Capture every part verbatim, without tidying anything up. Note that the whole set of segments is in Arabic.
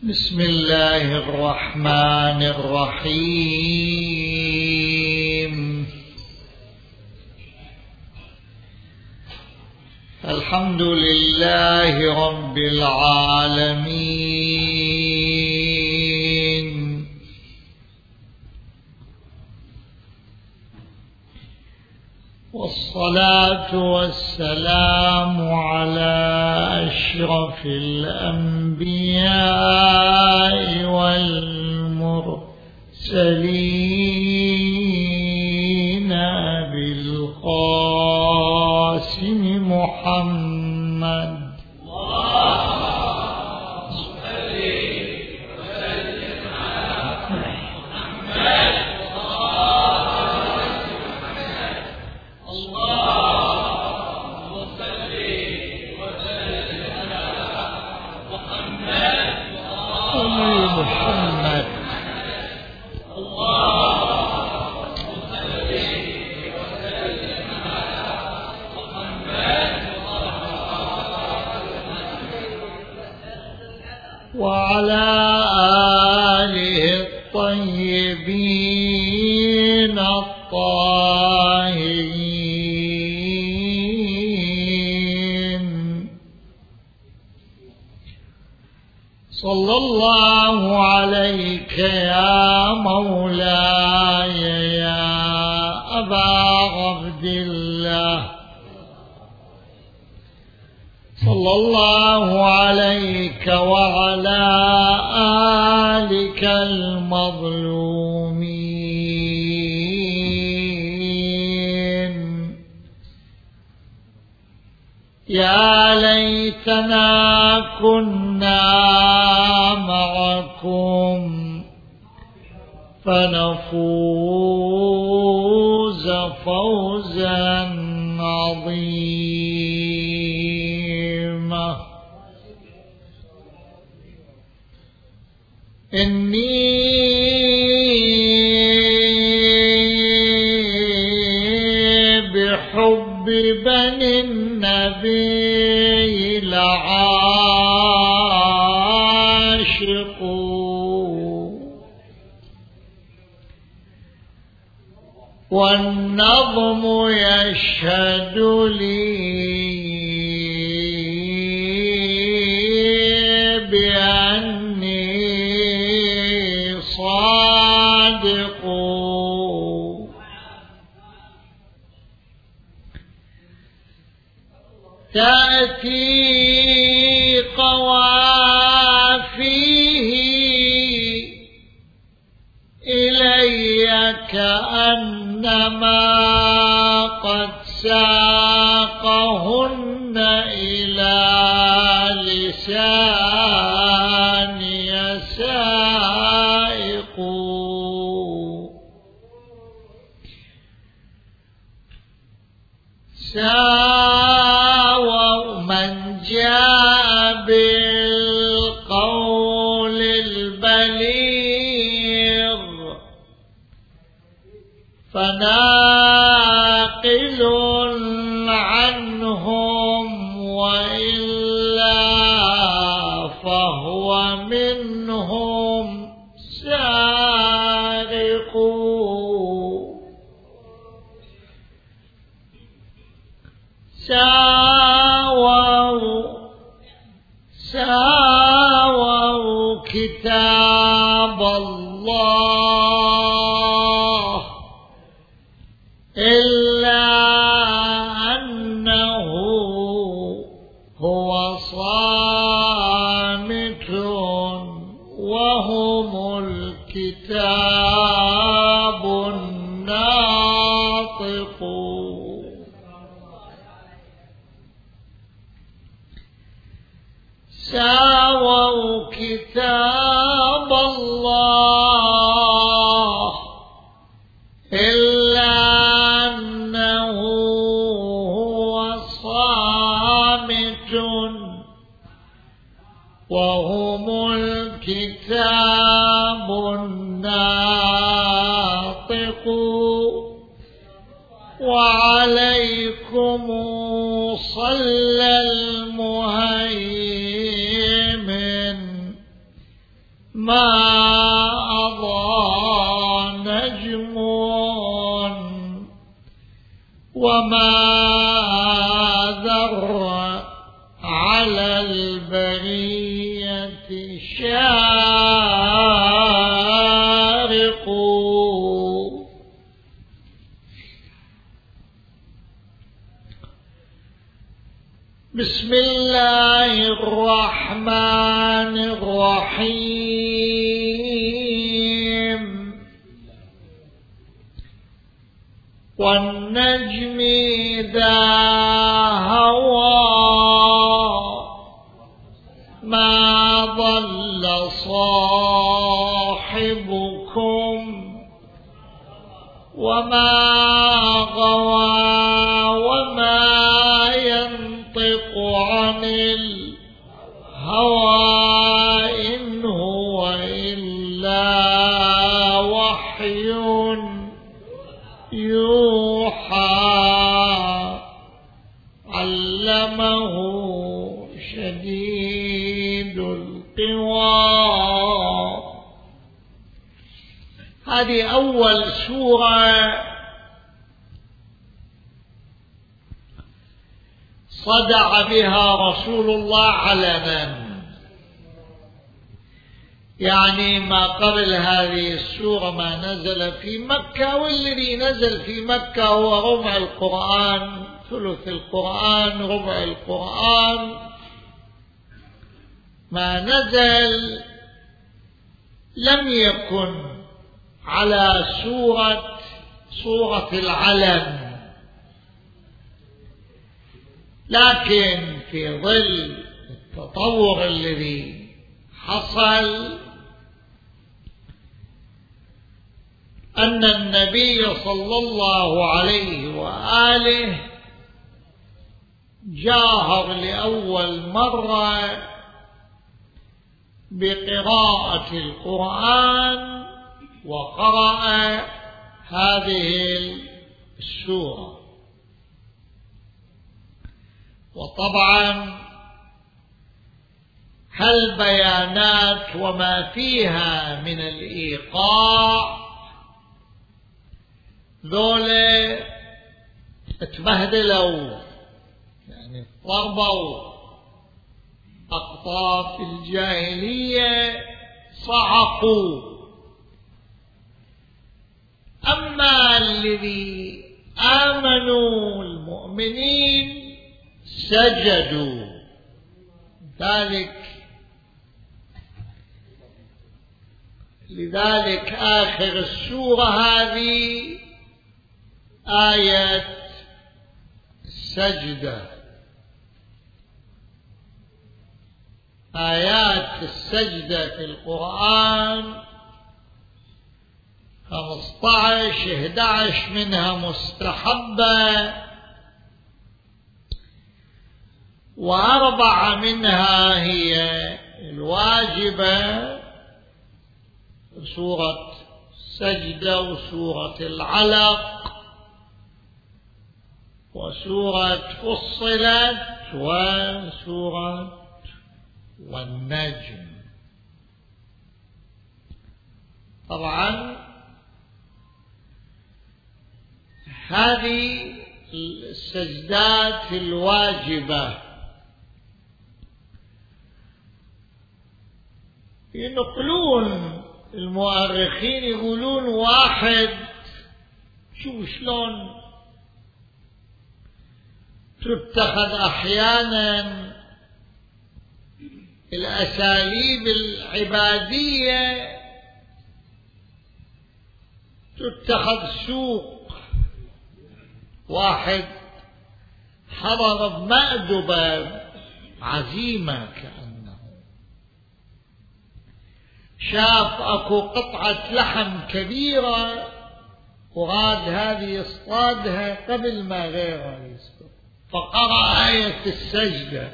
بسم الله الرحمن الرحيم. الحمد لله رب العالمين، والصلاة والسلام على أشرف الأنبياء والمرسلين أبي القاسم محمد وعلى آله الطيبين الطاهرين. صلى الله عليك يا مولاي يا أبا عبد الله، صلى الله عليك وعلى آلك المظلومين. يا ليتنا كنا معكم فنفوز فوزا عظيما. إني بحب بني النبي لعاشق، والنظم يشهد لي بأني صادق. تأتي قوافيه إلي كأنما قد ساقهن إلى لساني سائق. ساووا من جاء بالقول البليغ، فناقل عنهم وإلا فهو منهم سارق. ساووا ساووا كتاب الله، إلا أنه هو صامت وهم الكتاب الناطق. ساووا كتاب الله، إلا أنه هو صامت وهم الكتاب الناطق. وعليكم صلى المهيمن ما أضاء نجم وما ذر على البرية شارق. بسم الله الرحمن الرحيم. والنجم إذا هوى ما ضل صاحبكم وما غوى وما ينطق عن الهوى إن هو إلا وحي يوحى علمه شديد القوى. هذه أول سورة صدع بها رسول الله علنا، يعني ما قبل هذه السورة ما نزل في مكة، والذي نزل في مكة هو ربع القرآن، ثلث القرآن، ربع القرآن. ما نزل لم يكن على سورة سورة العلم، لكن في ظل التطور الذي حصل أن النبي صلى الله عليه وآله جاهر لأول مرة بقراءة القرآن وقرأ هذه السورة. وطبعا هالبيانات وما فيها من الإيقاع ذولا اتبهدلوا، يعني ضربوا أقطاب الجاهلية، صعقوا. أما الذي آمنوا المؤمنين سجدوا. ذلك لذلك آخر السورة هذه آية السجدة. آيات السجدة في القرآن خمسة عشر إحدى عشر منها مستحبة، وأربعة منها هي الواجبة، سورة السجدة وسورة العلق وسورة فصلت وسورة والنجم. طبعا هذه السجدات الواجبة ينقلون المؤرخين يقولون واحد شو شلون تتخذ أحيانا الأساليب العبادية تتخذ سوق. واحد حضر بمأدبة عزيمة كأنه شاف أكو قطعة لحم كبيرة وغاد هذه يصطادها قبل ما غيره يصطاد، فقرأ آية السجدة،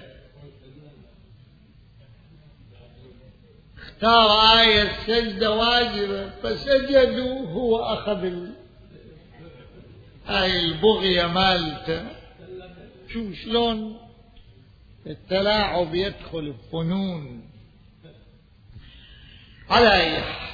اختار آية السجدة واجبة فسجدوا، هو أخذ هاي البغية مالته. شو شلون التلاعب يدخل بفنون. على أي حال،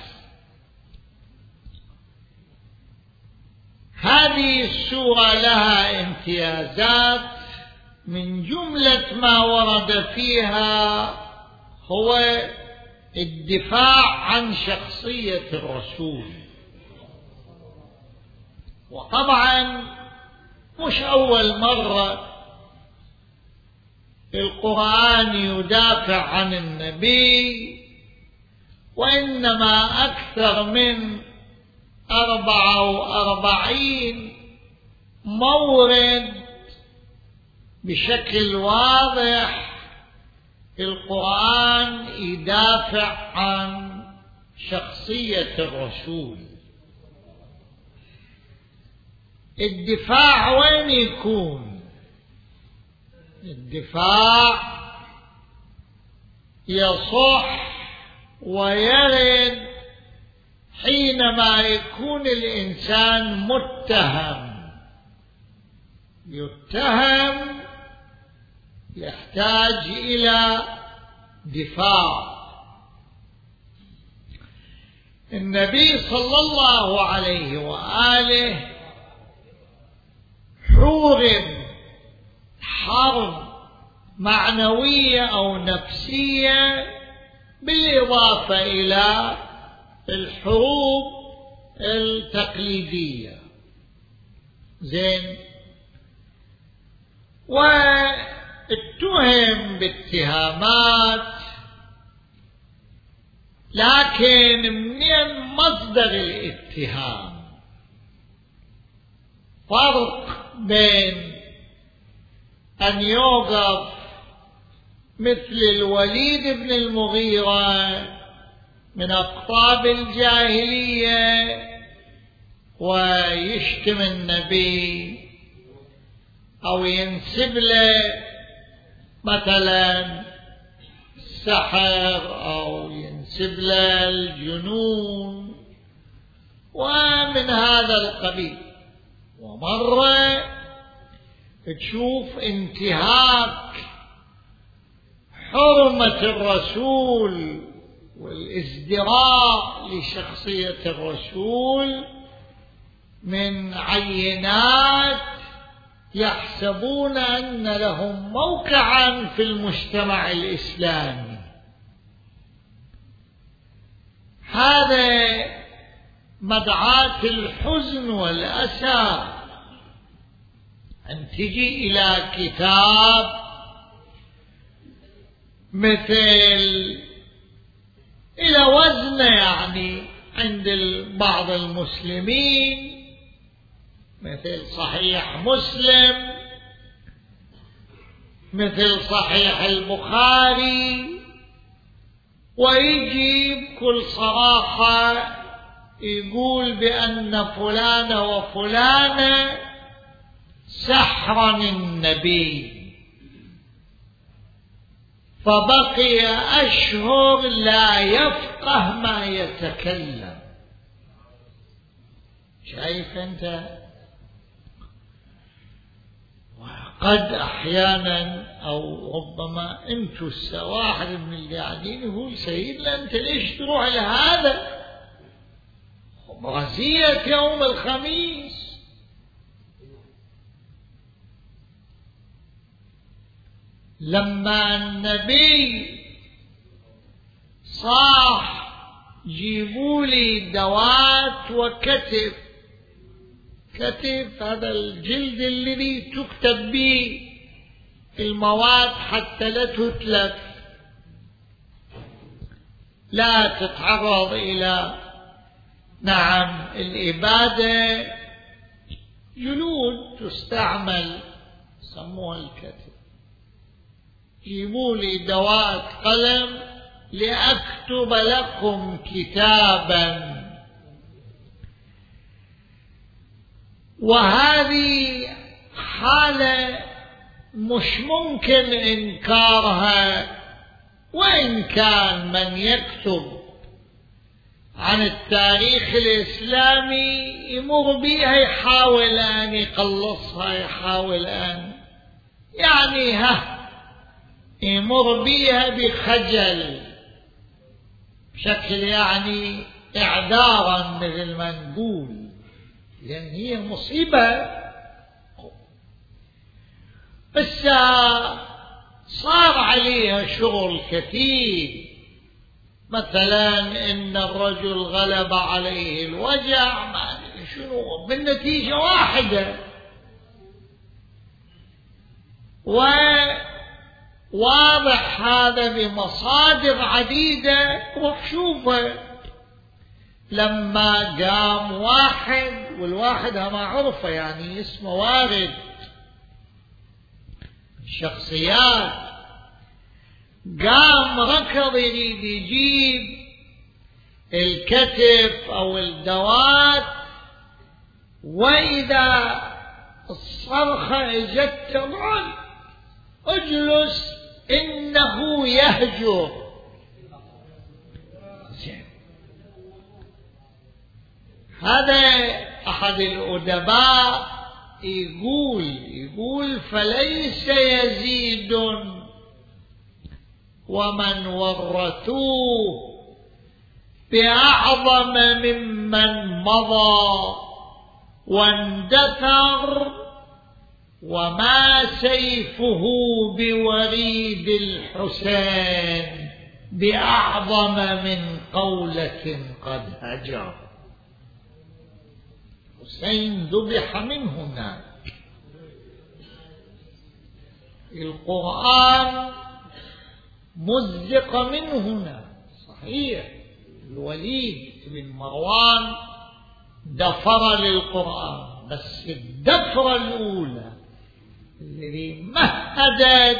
هذه السورة لها امتيازات، من جملة ما ورد فيها هو الدفاع عن شخصية الرسول. وطبعا مش أول مرة القرآن يدافع عن النبي، وإنما أكثر من أربعة وأربعين مورد بشكل واضح القرآن يدافع عن شخصية الرسول. الدفاع وين يكون؟ الدفاع يصح ويرد حينما يكون الإنسان متهم، يتهم يحتاج إلى دفاع. النبي صلى الله عليه وآله حورب حرب معنوية أو نفسية، بالإضافة إلى الحروب التقليدية. زين، واتهم باتهامات، لكن من مصدر الاتهام؟ فرق بين أن يوقف مثل الوليد بن المغيرة من أقطاب الجاهلية ويشتم النبي أو ينسب له مثلا السحر أو ينسب له الجنون ومن هذا القبيل، ومرة تشوف انتهاك حرمة الرسول والازدراء لشخصية الرسول من عينات يحسبون أن لهم موقعا في المجتمع الإسلامي. هذا مدعاة الحزن والأسى أن تجي إلى كتاب مثل إلى وزن يعني عند بعض المسلمين مثل صحيح مسلم، مثل صحيح البخاري، ويجي بكل صراحة يقول بأن فلان وفلان سحرا النبي، فبقي أشهر لا يفقه ما يتكلم. شايف أنت؟ وقد أحيانا أو ربما أنتوا السواحل من اللي قاعدين يقول سيدنا أنت ليش تروح لهذا؟ رزية يوم الخميس. لما النبي صاح جيبوا لي دوات وكتف، كتف هذا الجلد الذي تكتب به المواد حتى لا تتلف، لا تتعرض إلى نعم الإبادة. جلود تستعمل سموها الكتف. جيبوا لي دوات قلم لأكتب لكم كتابا. وهذه حالة مش ممكن إنكارها، وإن كان من يكتب عن التاريخ الإسلامي يمر بها يحاول أن يقلصها، يحاول أن يعني ها يمر بها بخجل، بشكل يعني إعذارا مثل ما نقول، لأن هي مصيبة. بس صار عليها شغل كثير، مثلا إن الرجل غلب عليه الوجع، ما شنو، بالنتيجة واحدة. وواضح هذا بمصادر عديدة، روح شوفه. لما قام واحد، والواحد ما عرفه يعني اسمه وارد، الشخصيات، قام ركض يريد يجيب الكتف أو الدوات، وإذا الصرخة اجت ترعد، اجلس إنه يهجر. هذا أحد الأدباء يقول يقول فليس يزيد ومن ورثوه بأعظم ممن مضى واندثر، وما سيفه بوريد الحسين بأعظم من قولة قد هجر. حسين ذبح من هناك. القرآن مزق من هنا، صحيح. الوليد بن مروان دفر للقرآن، بس الدفرة الأولى اللي مهدت.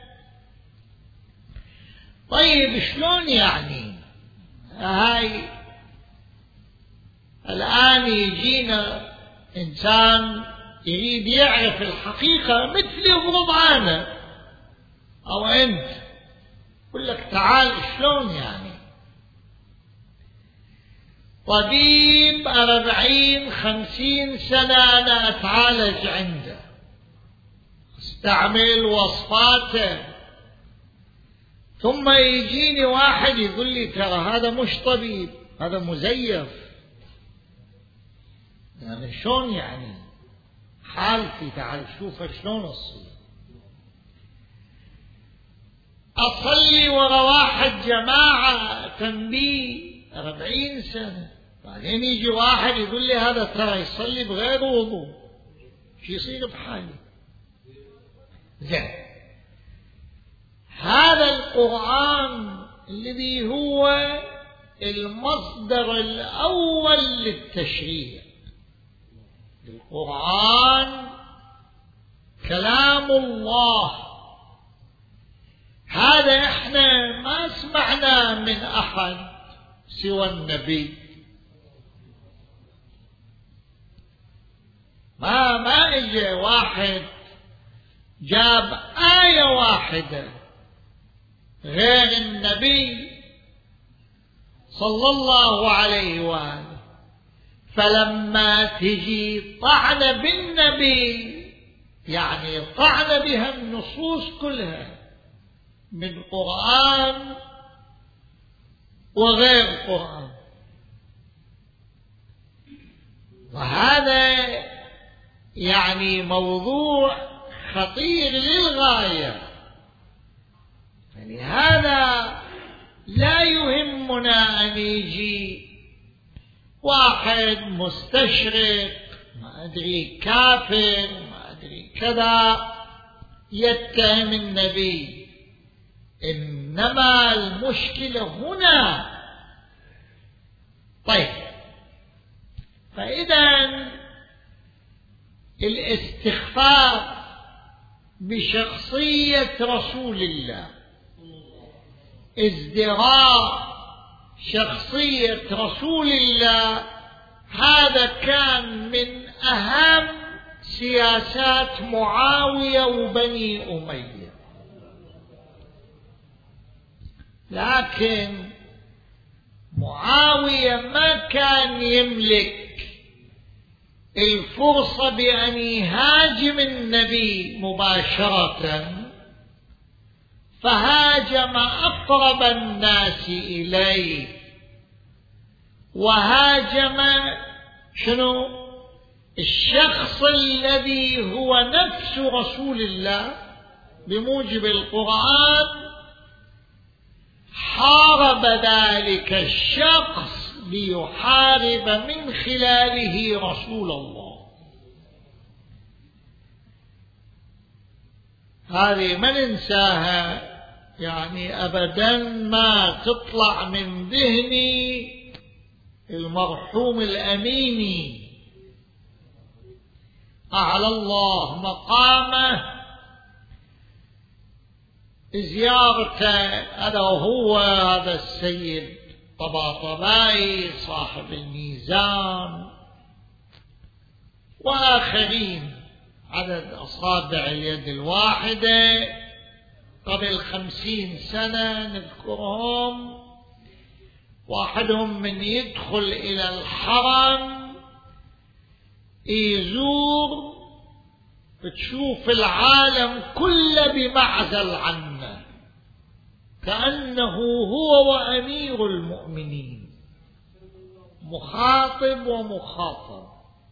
طيب شلون يعني؟ هاي الآن يجينا إنسان يريد يعرف الحقيقة مثلي وضعانا أو أنت، يقول لك تعال شلون يعني؟ طبيب أربعين خمسين سنة أنا أتعالج عنده، استعمل وصفاته، ثم يجيني واحد يقول لي ترى هذا مش طبيب، هذا مزيف. يعني شلون يعني حالتي؟ تعال شوف شلون أصير. أصلي ورا واحد جماعة تنبيه أربعين سنة، بعدين يجي واحد يقول لي هذا ترى يصلي بغير وضوء، شو يصير بحالي؟ زين، هذا القرآن الذي هو المصدر الأول للتشريع، القرآن كلام الله، هذا احنا ما سمعنا من أحد سوى النبي. ما ما اجى واحد جاب آية واحدة غير النبي صلى الله عليه وآله. فلما تجي طعن بالنبي يعني طعن بها النصوص كلها من قرآن وغير قرآن، وهذا يعني موضوع خطير للغاية. يعني هذا لا يهمنا أن يجي واحد مستشرق ما أدري كافر ما أدري كذا يتهم النبي، إنما المشكلة هنا. طيب، فإذا الاستخفاف بشخصية رسول الله، ازدراء شخصية رسول الله، هذا كان من أهم سياسات معاوية وبني أمية. لكن معاوية ما كان يملك الفرصة بأن يهاجم النبي مباشرة، فهاجم أقرب الناس إليه وهاجم شنو؟ الشخص الذي هو نفس رسول الله بموجب القرآن. حارب ذلك الشخص ليحارب من خلاله رسول الله. هذه ما ننساها، يعني أبدا ما تطلع من ذهني المرحوم الأميني أعلى الله مقامه زيارته، هذا هو هذا السيد طباطبائي صاحب الميزان وآخرين عدد أصابع اليد الواحدة قبل خمسين سنة نذكرهم. واحدهم من يدخل إلى الحرم يزور بتشوف العالم كله بمعزل عنه، كأنه هو وأمير المؤمنين مخاطب ومخاطب.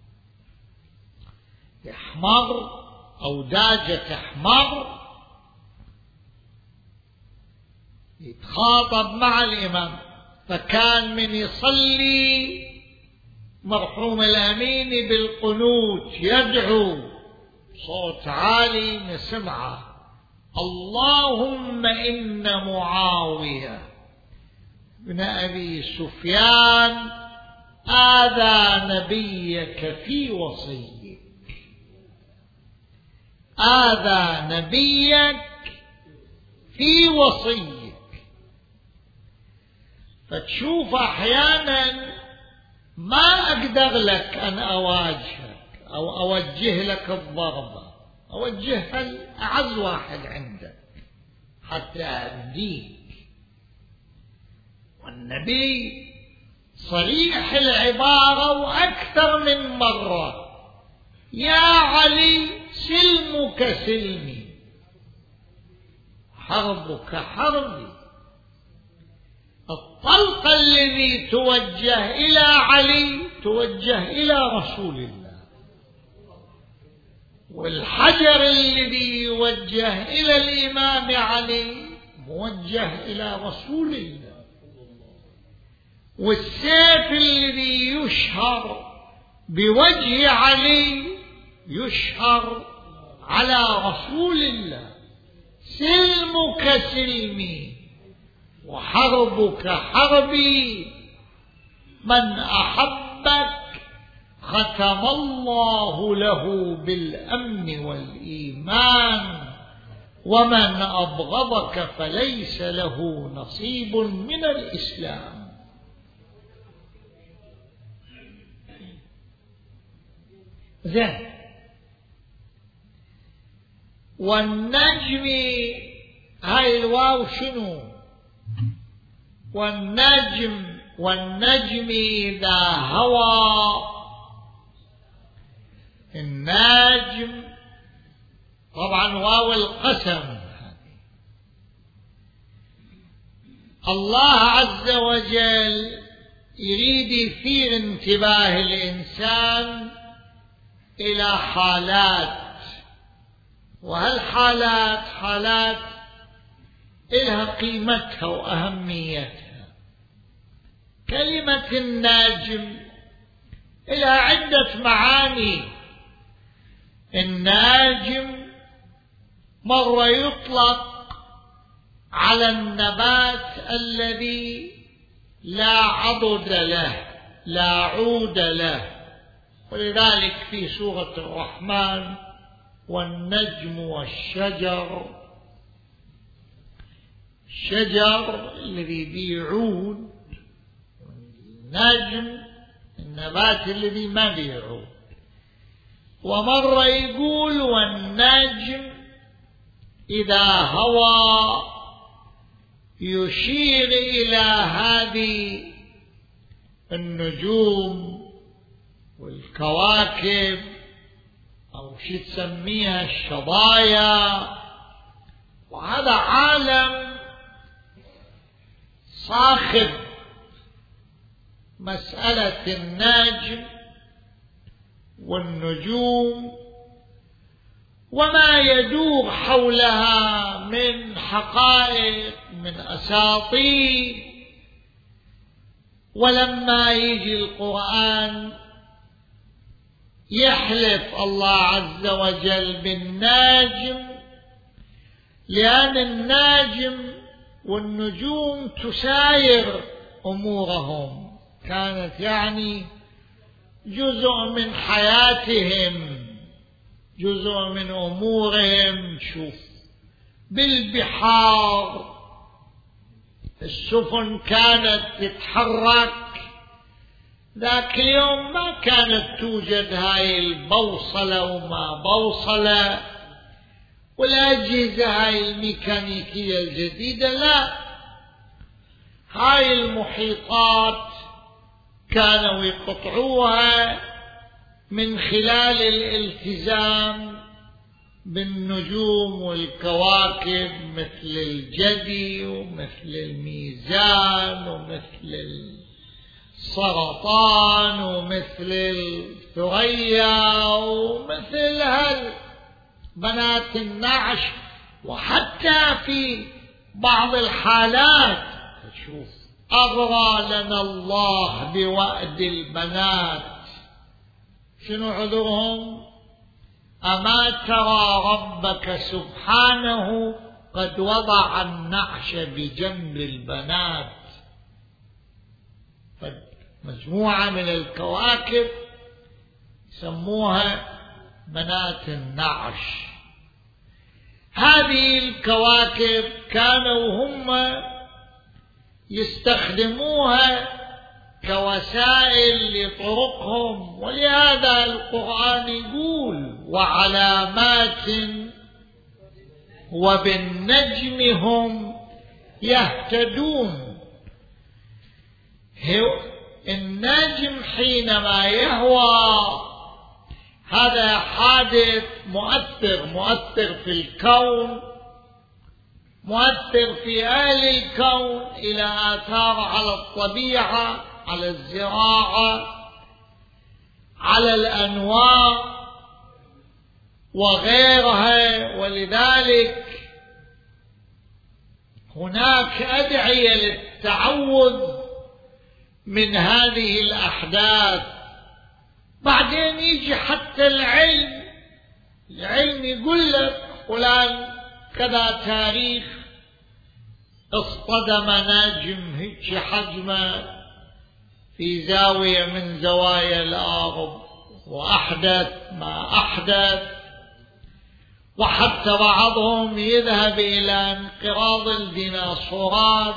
يحمر أو داجة تحمر يتخاطب مع الإمام. فكان من يصلي مرحوم الأمين بالقنوت يدعو صوت عالي نسمعه: اللهم إن معاوية بن أبي سفيان آذى نبيك في وصيك، آذى نبيك في وصيك. فتشوف أحيانا ما أقدر لك أن أواجهك أو أوجه لك الضربة، أوجهها لأعز واحد عندك حتى أهديك. والنبي صريح العبارة وأكثر من مرة: يا علي سلمك سلمي حربك حربي. الطلقة الذي توجه إلى علي توجه إلى رسول الله، والحجر الذي يوجه إلى الإمام علي موجه إلى رسول الله، والسيف الذي يشهر بوجه علي يشهر على رسول الله. سلمك سلمي وحربك حربي، من أحبك ختم الله له بالأمن والإيمان، ومن أبغضك فليس له نصيب من الإسلام. زين. والنجم، هاي الواو شنو؟ والنجم والنجم إذا هوى. النجم طبعا واو القسم. الله عز وجل يريد يثير انتباه الإنسان إلى حالات، وهالحالات حالات إلها قيمتها وأهميتها. كلمة الناجم إلها عدة معاني. الناجم مرة يطلق على النبات الذي لا عضد له لا عود له، ولذلك في سورة الرحمن: والنجم والشجر. الشجر الذي بيعود، النجم النبات الذي ما بيعود. ومرة يقول: والنجم إذا هوى، يشير إلى هذه النجوم والكواكب أو شي تسميها الشظايا. وهذا عالم صاخب مسألة النجم والنجوم وما يدور حولها من حقائق من أساطير. ولما يجي القرآن يحلف الله عز وجل بالناجم، لأن الناجم والنجوم تساير أمورهم، كانت يعني جزء من حياتهم، جزء من أمورهم. شوف بالبحار السفن كانت تتحرك، ذاك اليوم ما كانت توجد هاي البوصلة وما بوصلة والأجهزة هاي الميكانيكية الجديدة، لا، هاي المحيطات كانوا يقطعوها من خلال الالتزام بالنجوم والكواكب، مثل الجدي ومثل الميزان ومثل السرطان ومثل الثريا ومثل بنات النعش. وحتى في بعض الحالات شوف أغرى لنا الله بوأد البنات، شنو عذرهم؟ أما ترى ربك سبحانه قد وضع النعش بجنب البنات. مجموعة من الكواكب يسموها بنات النعش. هذه الكواكب كانوا هم يستخدموها كوسائل لطرقهم، ولهذا القرآن يقول وعلامات وبالنجم هم يهتدون. النجم حينما يهوى هذا حادث مؤثر، مؤثر في الكون، مؤثر في أهل الكون، إلى آثار على الطبيعة، على الزراعة، على الأنواع وغيرها. ولذلك هناك أدعية للتعوذ من هذه الأحداث. بعدين يجي حتى العلم، العلم يقول لك فلان كذا تاريخ اصطدم نجم هيك حجمه في زاوية من زوايا الأرض وأحدث ما أحدث. وحتى بعضهم يذهب إلى انقراض الديناصورات،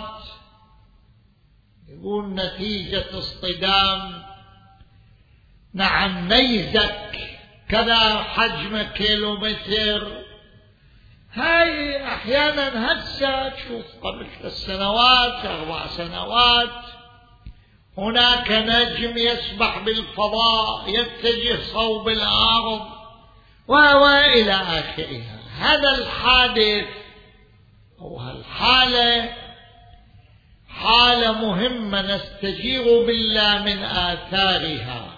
يقول نتيجة اصطدام نعم نيزك كذا حجم كيلومتر. هاي أحيانا هسه تشوف قبل ثلاث سنوات أربع سنوات هناك نجم يسبح بالفضاء يتجه صوب الأرض وإلى آخرها. هذا الحادث أو هالحالة حالة مهمة نستجير بالله من آثارها.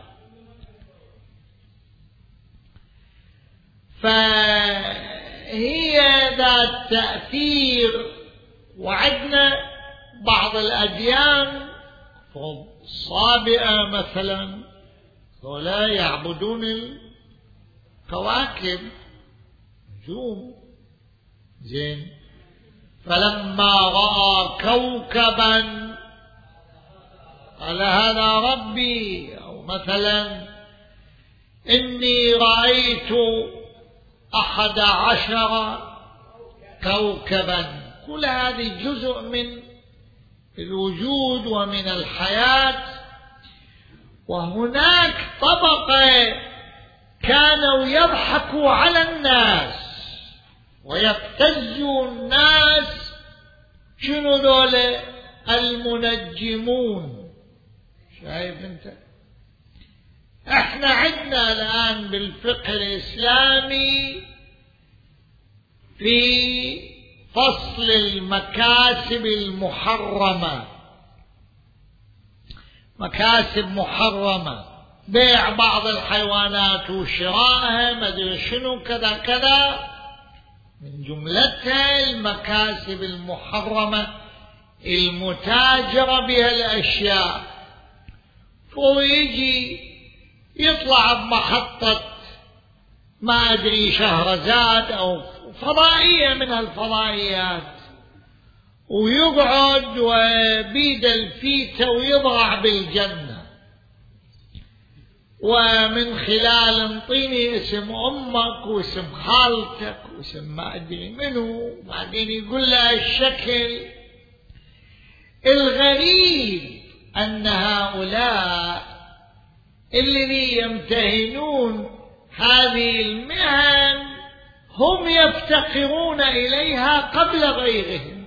فهي ذات تأثير. وعندنا بعض الأديان الصابئة مثلا ولا يعبدون الكواكب نجوم زين. فلما رأى كوكبا قال هذا ربي، أو مثلا إني رأيت أحد عشر كوكبا. كل هذه جزء من الوجود ومن الحياة. وهناك طبقة كانوا يضحكوا على الناس ويبتزوا الناس. شنو ذولا؟ المنجمون. شايف انت؟ احنا عندنا الآن بالفقه الإسلامي في فصل المكاسب المحرمة مكاسب محرمة، بيع بعض الحيوانات وشرائها ما ادري شنو كذا كذا، من جملتها المكاسب المحرمة المتاجرة بها الأشياء. ويجي يطلع بمحطة ما أدري شهرزاد أو فضائية من الفضائيات ويقعد وبيد الفيتة ويضرع بالجنة، ومن خلال انطيني اسم أمك واسم خالتك واسم ما أدري منه، بعدين يقول له الشكل. الغريب أن هؤلاء الذي يمتهنون هذه المهن هم يفتقرون إليها قبل غيرهم.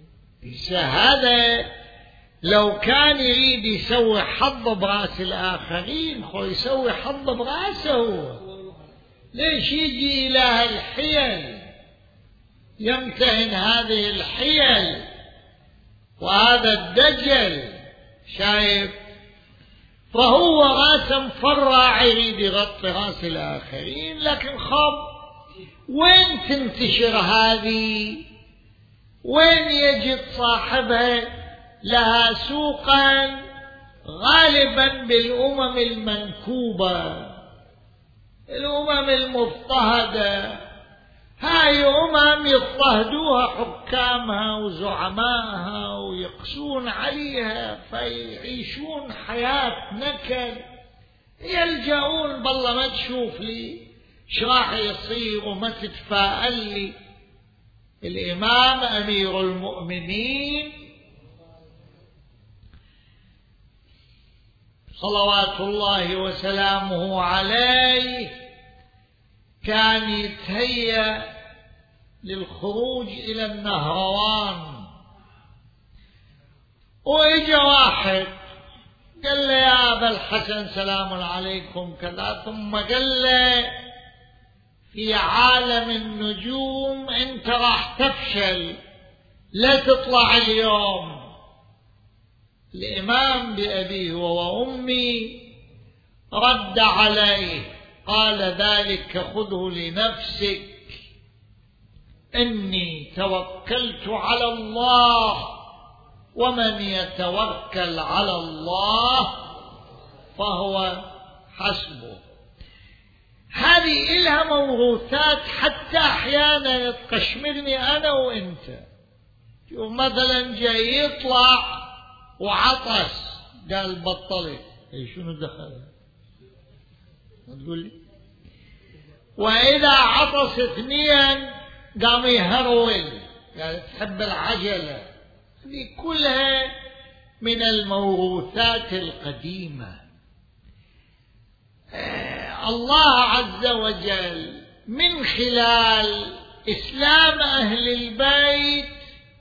هذا لو كان يريد يسوي حظ براس الآخرين خو يسوي حظ براسه، ليش يجي إلى هالحيل يمتهن هذه الحيل وهذا الدجل؟ شايف؟ فهو راس مفرع يريد يغطي راس الآخرين، لكن خب وين تنتشر هذه؟ وين يجد صاحبها لها سوقا؟ غالبا بالأمم المنكوبة، الأمم المضطهدة. هاي أمم يضطهدوها حكامها وزعمائها ويقسون عليها فيعيشون حياة نكد، يلجؤون بالله ما تشوف لي ايش راح يصير وما تتفائل لي. الإمام أمير المؤمنين صلوات الله وسلامه عليه كان يتهيأ للخروج إلى النهروان، وإجا واحد قال له يا أبا الحسن سلام عليكم كذا، ثم قال له في عالم النجوم أنت راح تفشل، لا تطلع اليوم. الإمام بأبيه وأمي رد عليه قال ذلك خذه لنفسك، إني توكلت على الله، ومن يتوكل على الله فهو حسبه. هذه إلها موروثات حتى أحيانا تقشمرني أنا وإنت. شوف مثلا جاي يطلع وعطس قال بطلت، اي شنو دخل؟ ما تقول لي. وإذا عطس اثنين قام يهرول قال تحب العجلة. هذه كلها من الموروثات القديمة. آه الله عز وجل من خلال إسلام أهل البيت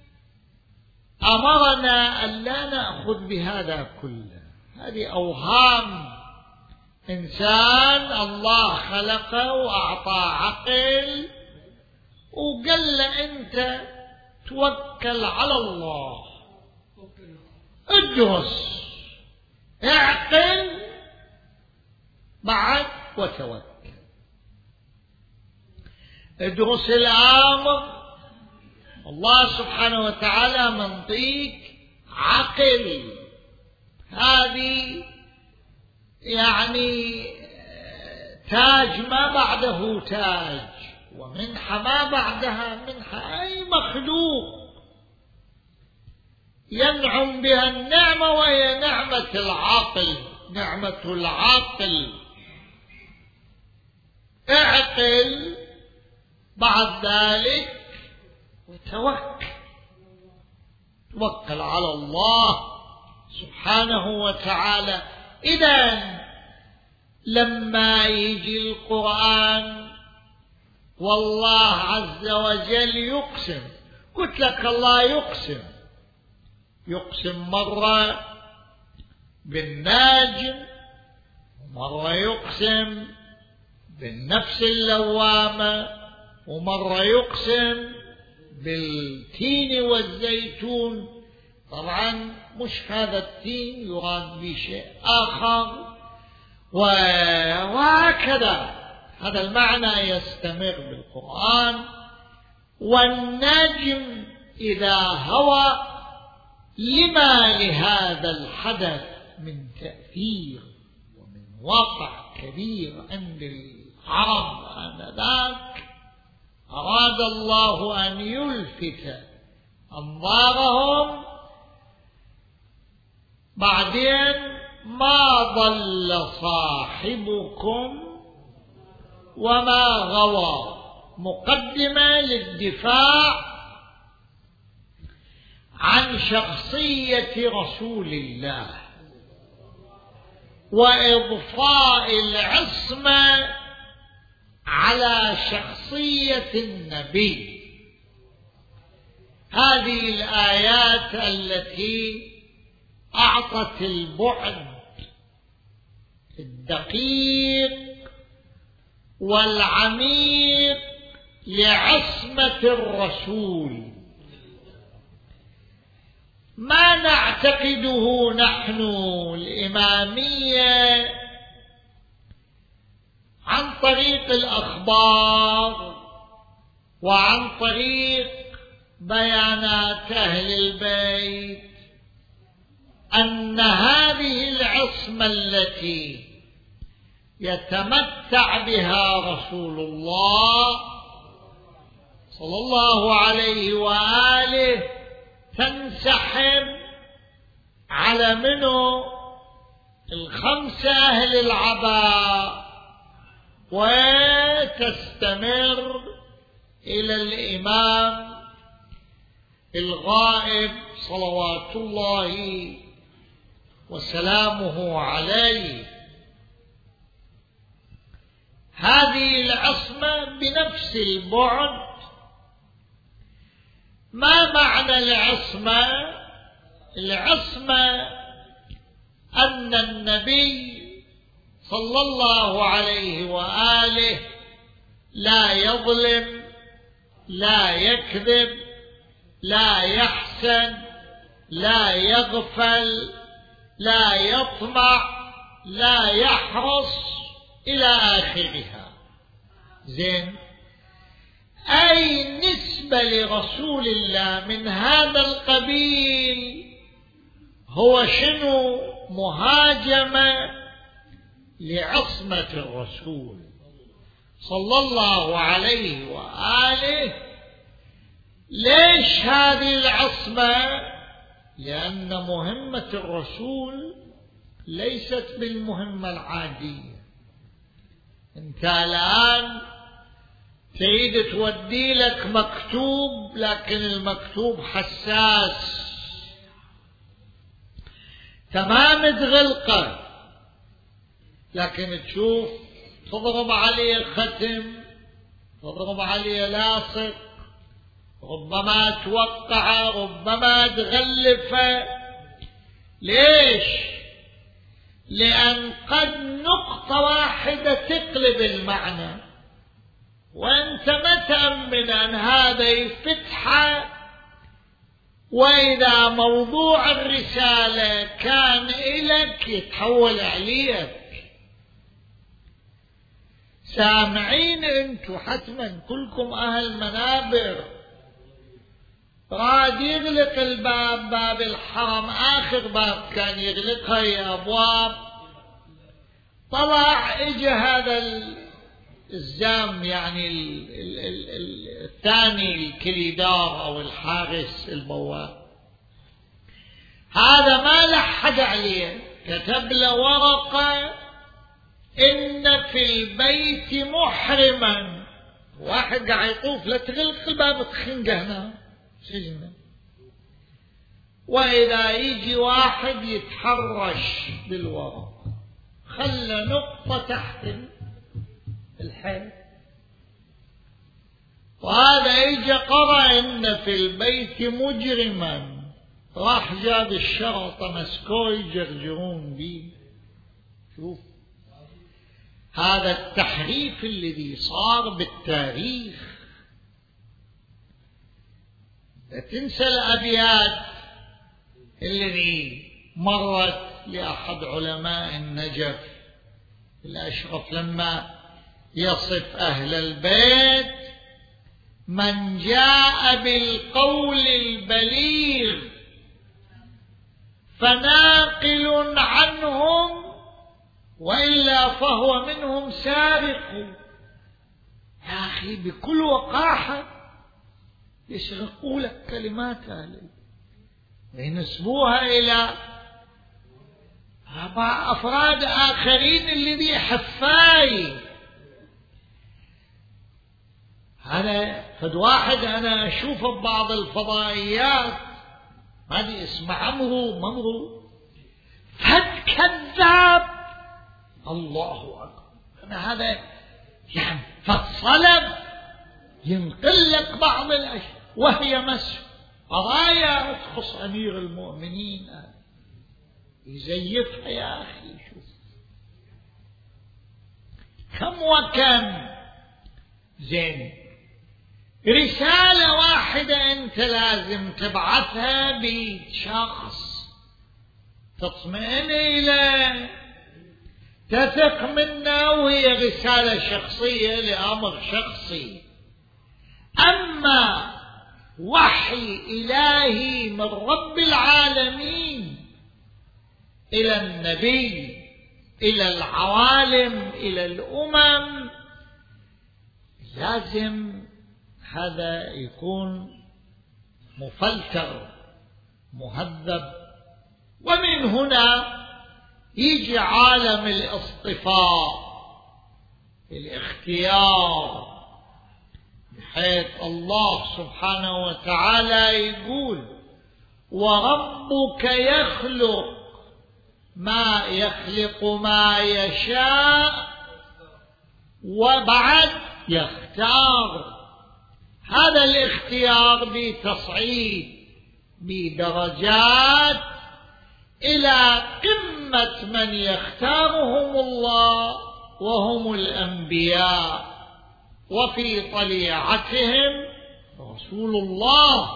أمرنا أن لا نأخذ بهذا كله. هذه أوهام إنسان الله خلقه وأعطاه عقل وقال له أنت توكل على الله، ادرس اعقل بعد وتوكل. ادرس الأمر، الله سبحانه وتعالى منطيك عقل، هذه يعني تاج ما بعده تاج، ومنحة ما بعدها منحة. أي مخلوق ينعم بها النعمة وهي نعمة العقل، نعمة العقل. اعقل بعد ذلك وتوكل، توكل على الله سبحانه وتعالى. إذن لما يجي القرآن والله عز وجل يقسم، قلت لك الله يقسم، يقسم مرة بالناجم، ومرة يقسم بالنفس اللوامة، ومرة يقسم بالتين والزيتون. طبعا مش هذا التين، يراد به شيء آخر، وهكذا هذا المعنى يستمر بالقرآن. والنجم إذا هوى، لما لهذا الحدث من تأثير ومن وقع كبير عند العرب آنذاك، أراد الله أن يلفت أنظارهم. بعدين ما ضل صاحبكم وما غوى، مقدمة للدفاع عن شخصية رسول الله وإضفاء العصمة على شخصية النبي. هذه الآيات التي أعطت البعد الدقيق والعميق لعصمة الرسول، ما نعتقده نحن الإمامية عن طريق الأخبار وعن طريق بيانات أهل البيت، أن هذه العصمة التي يتمتع بها رسول الله صلى الله عليه وآله تنسحب على منه الخمسة أهل العباء وتستمر إلى الإمام الغائب صلوات الله وسلامه عليه. هذه العصمة بنفس البعد. ما معنى العصمة؟ العصمة أن النبي صلى الله عليه وآله لا يظلم، لا يكذب، لا يحسن، لا يغفل، لا يطمع، لا يحرص إلى آخرها. زين، أي نسبة لرسول الله من هذا القبيل هو شنو؟ مهاجمة لعصمة الرسول صلى الله عليه وآله. ليش هذه العصمة؟ لأن مهمة الرسول ليست بالمهمة العادية. انت الآن تريد تودي لك مكتوب، لكن المكتوب حساس تمام تغلقه، لكن تشوف تضرب عليه ختم، تضرب عليه لاصق، ربما توقع، ربما تغلفه. ليش؟ لأن قد نقطة واحدة تقلب المعنى، وأنت ما تأمن أن هذا يفتحه، وإذا موضوع الرسالة كان إلك يتحول عليك. سامعين أنتم حتما كلكم أهل منابر، راد يغلق الباب، باب الحرم آخر باب كان يغلقها يا أبواب، طلع إجا هذا الزام يعني الثاني الكليدار أو الحارس البواب، هذا ما لحد عليه، كتب له ورقة إن في البيت محرما. واحد قاعد يطوف، لا تغلق الباب تخنقه هنا سجنه. وإذا يجي واحد يتحرش بالورق، خلى نقطة تحت الحيط، وهذا يجي قرأ إن في البيت مجرما، راح جاب الشرطة مسكوه يجرجرون بيه. شوف هذا التحريف الذي صار بالتاريخ. لا تنسى الأبيات الذي مرت لأحد علماء النجف الأشرف لما يصف أهل البيت: من جاء بالقول البليغ فناقل عنهم وإلا فهو منهم سارق. يا أخي بكل وقاحة يسرقوا لك كلمات أهل وينسبوها إلى أفراد آخرين الذي حفاي. هذا فد واحد أنا أشوفه ببعض الفضائيات، هذه اسمه عمرو ممرو، فد كذاب. الله أكبر. أنا هذا يعني فالصلب ينقل لك بعض الأشياء وهي مس قضايا تخص أمير المؤمنين يزيفها. يا أخي شوف كم وكم. زين، رسالة واحدة أنت لازم تبعثها بشخص تطمئن إليه تثق منه، وهي رسالة شخصية لأمر شخصي. أما وحي إلهي من رب العالمين إلى النبي إلى العوالم إلى الأمم، لازم هذا يكون مفلتر مهذب. ومن هنا يجي عالم الاصطفاء الاختيار، بحيث الله سبحانه وتعالى يقول: وربك يخلق ما يخلق ما يشاء وبعد يختار. هذا الاختيار بتصعيد بدرجات إلى قمة من يختارهم الله وهم الأنبياء، وفي طليعتهم رسول الله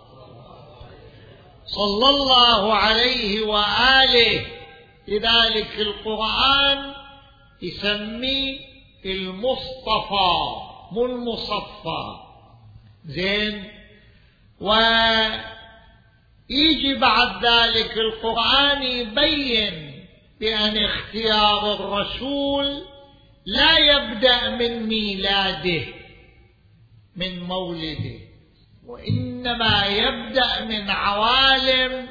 صلى الله عليه وآله. لذلك القرآن يسمي المصطفى مو المصفى. زين، ويجي بعد ذلك القرآن يبين بأن اختيار الرسول لا يبدأ من ميلاده من مولده، وإنما يبدأ من عوالم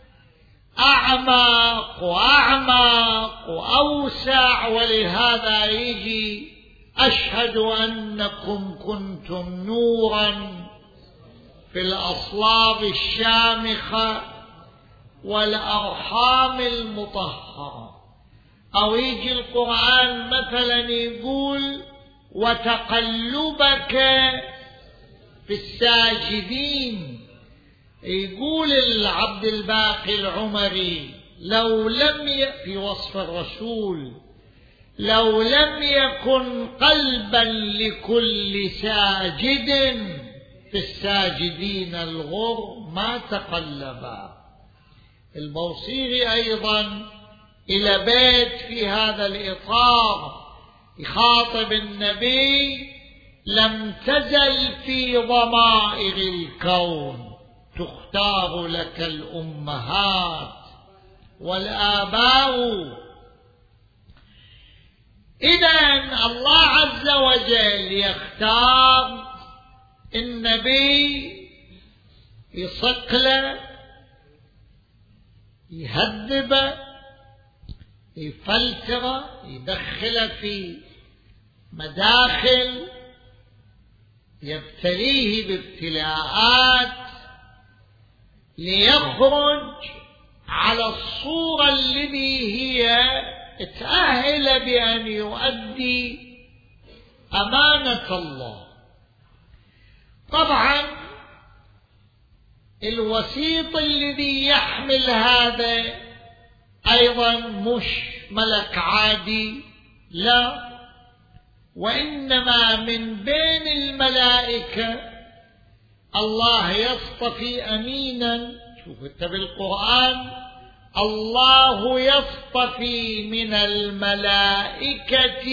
أعمق وأعمق وأوسع. ولهذا يجي: أشهد أنكم كنتم نورا في الأصلاب الشامخة والأرحام المطهرة. أو يجي القرآن مثلا يقول: وتقلبك في الساجدين. يقول العبد الباقي العمري: لو لم ي... في وصف الرسول: لو لم يكن قلبا لكل ساجد في الساجدين الغر ما تقلبا. البوصيري أيضا إلى بيت في هذا الإطار يخاطب النبي: لم تزل في ضمائر الكون تختار لك الأمهات والآباء. إذن الله عز وجل يختار النبي يصقله يهذبه يفلتره يدخله في مداخل يبتليه بابتلاءات ليخرج على الصورة التي هي تأهل بأن يؤدي أمانة الله. طبعا الوسيط الذي يحمل هذا أيضا مش ملك عادي، لا، وإنما من بين الملائكة الله يصطفي أمينا شوف انت بالقرآن الله يصطفي من الملائكة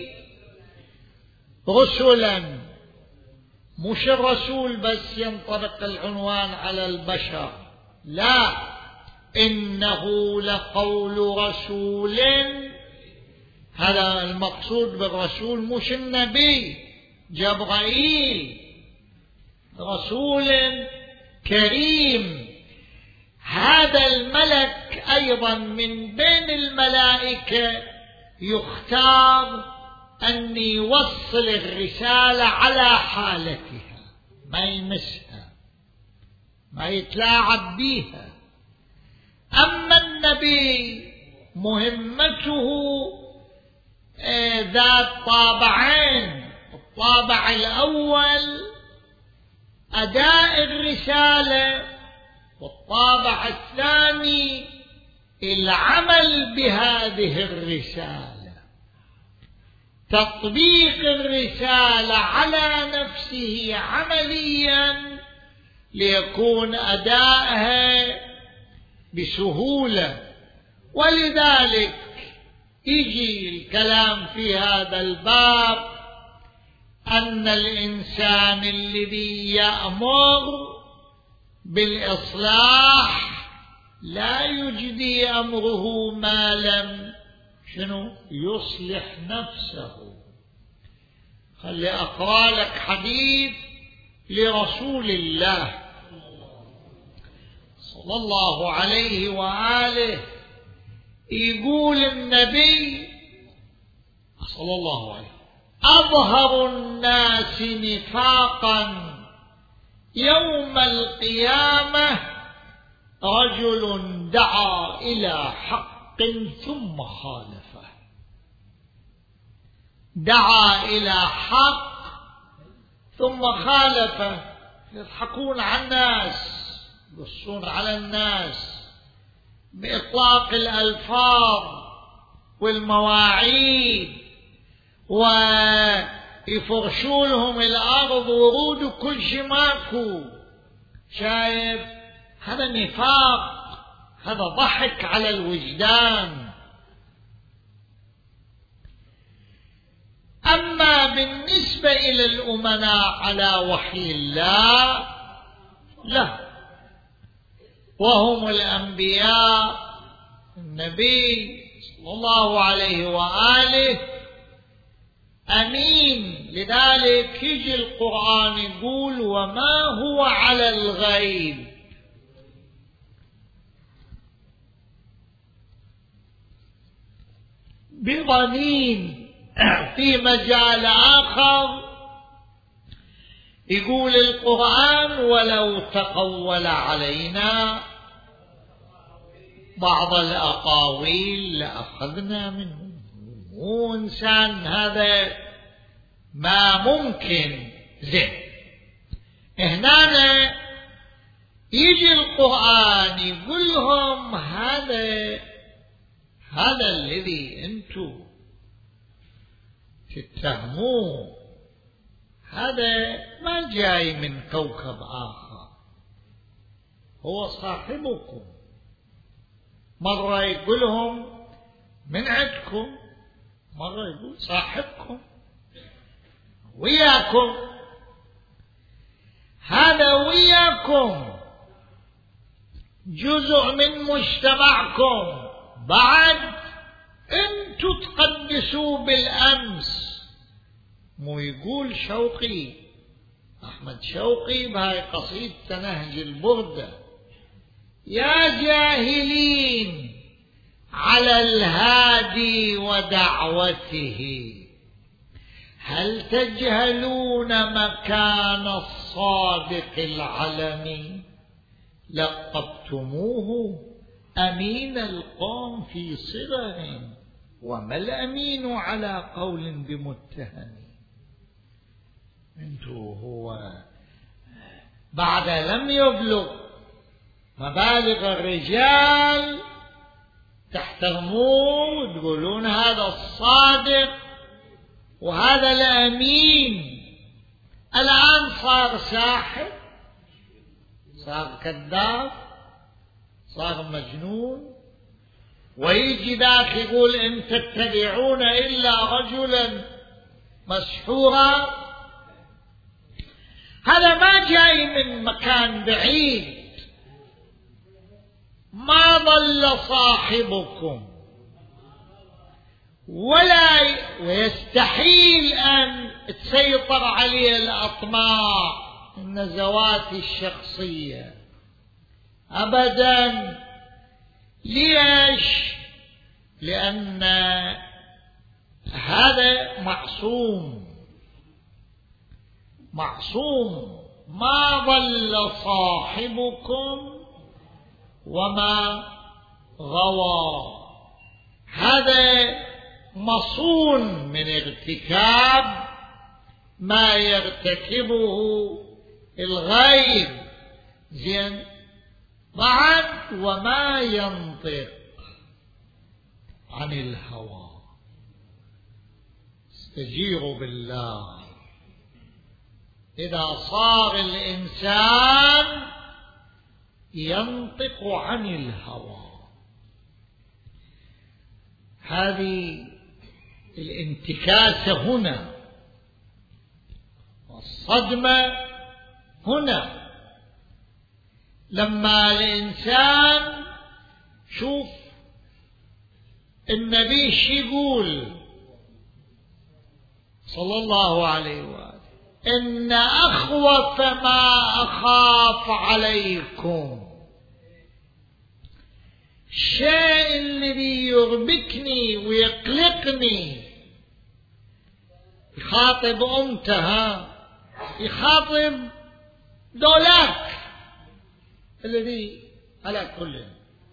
رسلا، مش الرسول بس ينطبق العنوان على البشر، لا، إنه لقول رسول، هذا المقصود بالرسول مش النبي جبرائيل، رسول كريم. هذا الملك أيضا من بين الملائكة يختار أن يوصل الرسالة على حالتها، ما يمسها، ما يتلاعب بيها. أما النبي مهمته ذات طابعين، الطابع الأول أداء الرسالة، والطابع الثاني العمل بهذه الرسالة، تطبيق الرسالة على نفسه عمليا ليكون أداءها بسهولة. ولذلك يجي الكلام في هذا الباب أن الإنسان الذي يأمر بالإصلاح لا يجدي أمره ما لم شنو يصلح نفسه. خلي أقرأ لك حديث لرسول الله صلى الله عليه وآله، يقول النبي صلى الله عليه: أظهر الناس نفاقا يوم القيامة رجل دعا إلى حق ثم خالفه. دعا إلى حق ثم خالفه. يضحكون على الناس، يقصون على الناس بإطلاق الألفاظ والمواعيد، ويفرشوا لهم الأرض ورود وكل شيء ماكو. شايف؟ هذا نفاق، هذا ضحك على الوجدان. أما بالنسبة إلى الأمناء على وحي الله لا، وهم الأنبياء، النبي صلى الله عليه وآله أمين. لذلك يجي القرآن يقول: وما هو على الغيب. بضنين. في مجال آخر يقول القرآن: ولو تقول علينا بعض الأقاويل لأخذنا منه. مو إنسان هذا ما ممكن. زين، هنا يجي القرآن يقول لهم: هذا هذا الذي أنتم تتهموه هذا ما جاي من كوكب آخر، هو صاحبكم. مرة يقولهم من عندكم، مرة يقول صاحبكم وياكم. هذا وياكم جزء من مجتمعكم، بعد انتوا تقدسوا بالأمس. مو يقول شوقي أحمد شوقي بهاي قصيدة نهج البردة: يا جاهلين على الهادي ودعوته، هل تجهلون مكان الصادق العلمي؟ لقبتموه أمين القوم في صغر، وما الأمين على قول بمتهم. انتو هو بعد لم يبلغ مبالغ الرجال تحترموه وتقولون هذا الصادق وهذا الأمين. الآن صار ساحر، صار كذاب، صار مجنون، ويجي ذاك يقول إن تتبعون إلا رجلا مسحورا. هذا ما جاي من مكان بعيد، ما ضل صاحبكم ولا ويستحيل أن تسيطر عليه الأطماع النزوات الشخصية أبدا. ليش؟ لأن هذا معصوم معصوم، ما ضل صاحبكم وما غوى. هذا مصون من ارتكاب ما يرتكبه الغير. زين، بعد وما ينطق عن الهوى. استجيروا بالله. إذا صار الإنسان ينطق عن الهوى، هذه الانتكاسة هنا والصدمة هنا. لما الإنسان شوف النبي شو يقول صلى الله عليه وآله: إن أخوف ما أخاف عليكم، الشيء الذي يربكني ويقلقني. يخاطب أمتها، يخاطب دولاك الذي على كل.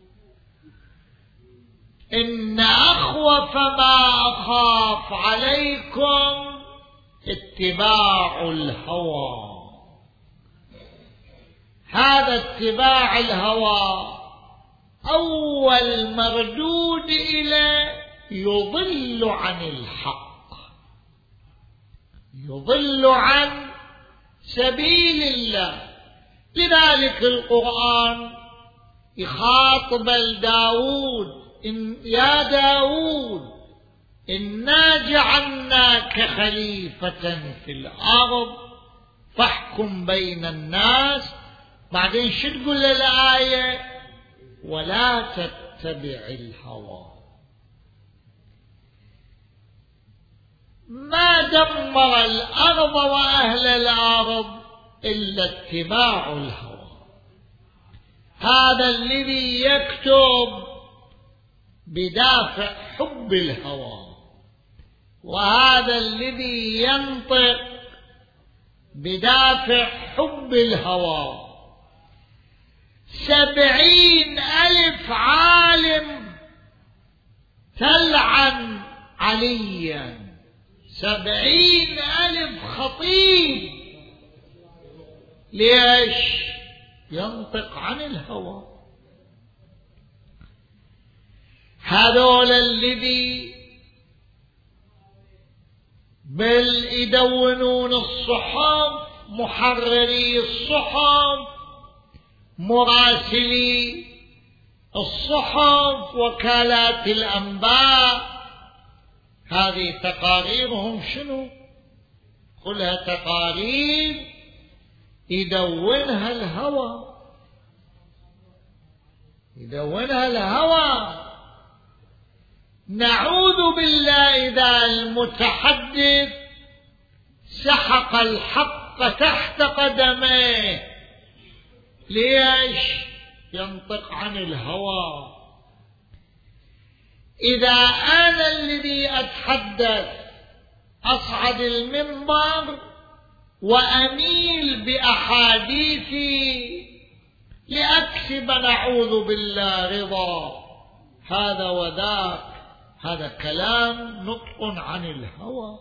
إن أخوف ما أخاف عليكم اتباع الهوى. هذا اتباع الهوى أول مردود إلى يضل عن الحق، يضل عن سبيل الله. لذلك القرآن يخاطب داود: إن يا داود إنا جعلناك خليفة في الأرض فاحكم بين الناس. بعدين شو تقول للآية؟ ولا تتبع الهوى. ما دمر الأرض وأهل الأرض إلا اتباع الهوى. هذا الذي يكتب بدافع حب الهوى، وهذا الذي ينطق بدافع حب الهوى. سبعين ألف عالم تلعن عليا، سبعين ألف خطيب. ليش؟ ينطق عن الهوى. هذول الذي بل يدونون الصحف، محرري الصحف، مراسلي الصحف، وكالات الأنباء، هذه تقاريرهم شنو؟ كلها تقارير يدونها الهوى، يدونها الهوى. نعوذ بالله إذا المتحدث سحق الحق تحت قدميه. ليش؟ ينطق عن الهوى. إذا أنا الذي أتحدث أصعد المنبر وأميل بأحاديثي لأكسب نعوذ بالله رضا، هذا وذاك، هذا كلام نطق عن الهوى.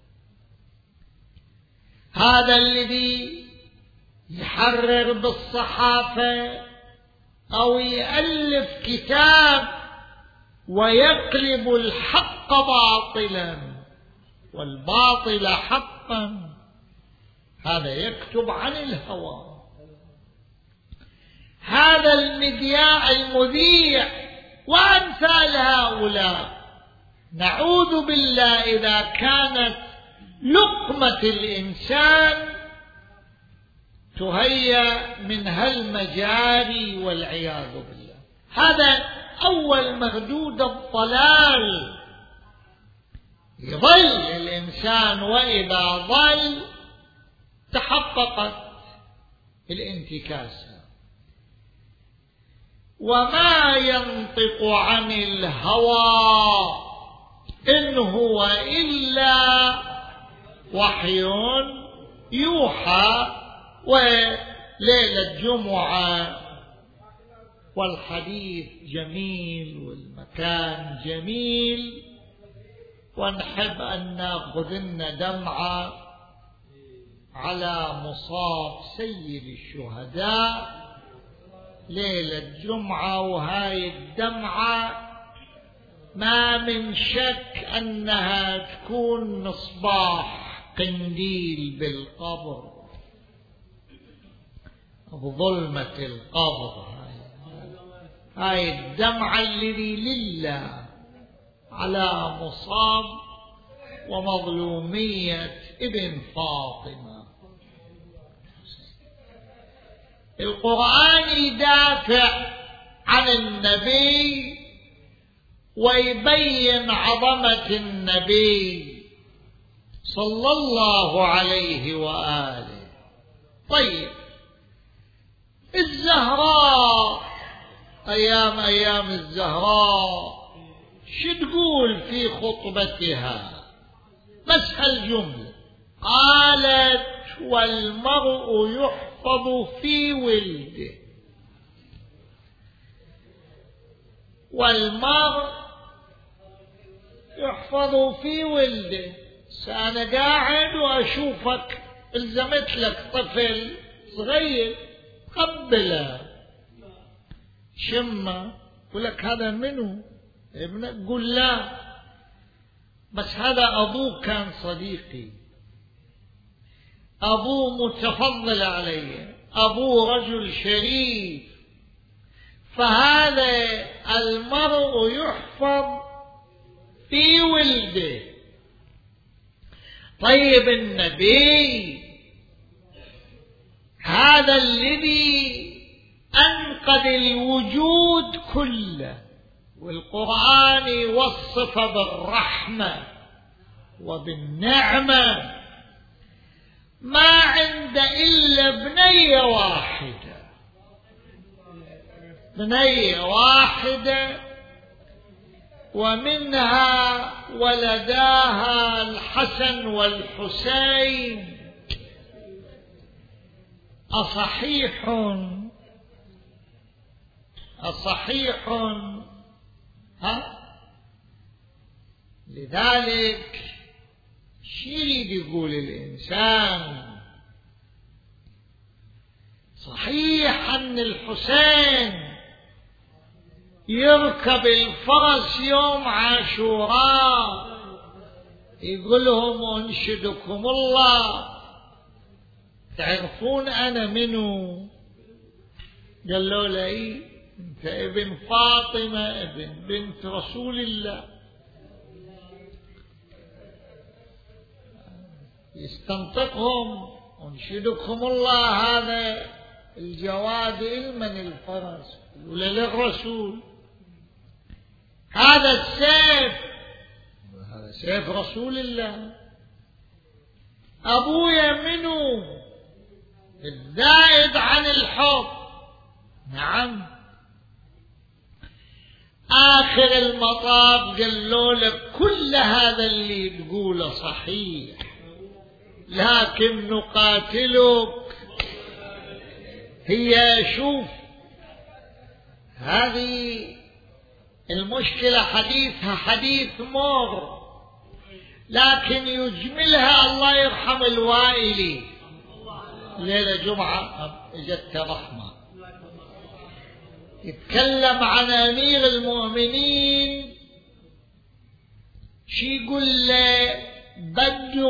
هذا الذي يحرر بالصحافة أو يألف كتاب ويقلب الحق باطلا والباطل حقا، هذا يكتب عن الهوى. هذا المذياع المذيع وأمثال هؤلاء. نعوذ بالله إذا كانت لقمة الإنسان تهيأ من هالمجاري والعياذ بالله. هذا أول مردود الضلال. يظل الإنسان وإذا ظل تحققت الانتكاسة. وما ينطق عن الهوى إن هو إلا وحي يوحى. وليلة جمعة والحديث جميل والمكان جميل، ونحب أن نأخذ لنا دمعة على مصاب سيد الشهداء ليلة جمعة. وهاي الدمعة ما من شك أنها تكون مصباح قنديل بالقبر، بظلمة القبر. هاي الدمعة الذي لله على مصاب ومظلومية ابن فاطمة. القرآن يدافع عن النبي ويبين عظمة النبي صلى الله عليه وآله. طيب، الزهراء أيام أيام الزهراء شو تقول في خطبتها؟ بس هالجملة قالت: والمرء يحفظ في ولده. والمرء يحفظ في ولده. سأنا قاعد وأشوفك الزمت لك طفل صغير قبله شمه، يقول لك هذا منو؟ ابنك؟ قل لا، بس هذا أبوه كان صديقي، أبوه متفضل علي، أبوه رجل شريف. فهذا المرء يحفظ في ولده. طيب، النبي هذا الذي أنقذ الوجود كله، والقرآن يوصف بالرحمة وبالنعمة، ما عنده إلا بنية واحدة، بنية واحدة، ومنها ولداها الحسن والحسين. أصحيح أصحيح ها؟ لذلك شو يريد يقول الإنسان؟ صحيح أن الحسين يركب الفرس يوم عاشوراء يقول لهم: أنشدكم الله، تعرفون أنا منو؟ قالوا له: إيه، أنت ابن فاطمة، ابن بنت رسول الله. يستنطقهم: أنشدكم الله، هذا الجواد المن الفرس؟ ولا للرسول؟ هذا السيف، هذا سيف رسول الله. أبويا منو؟ الزائد عن الحب. نعم. آخر المطاف قالوا لك: كل هذا اللي تقوله صحيح، لكن نقاتلك. هي شوف، هذه المشكلة حديثها حديث مر، لكن يجملها الله يرحم الوائلي. ليلة جمعة اجت رحمة، يتكلم عن أمير المؤمنين، شي يقول له: بدر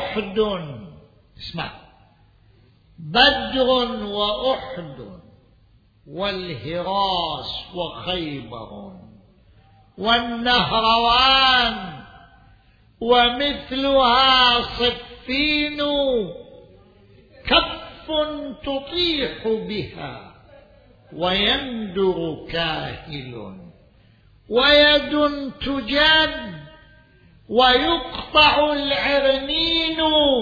وأحد. اسمع، بدر وأحد والهراس وخيبر والنهروان ومثلها صفين كف تطيح بها ويندر كاهل ويد تجد ويقطع العرنين